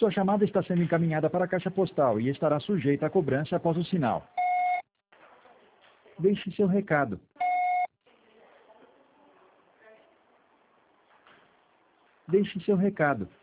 Sua chamada está sendo encaminhada para a caixa postal e estará sujeita a cobrança após o sinal. Deixe seu recado. Deixe seu recado.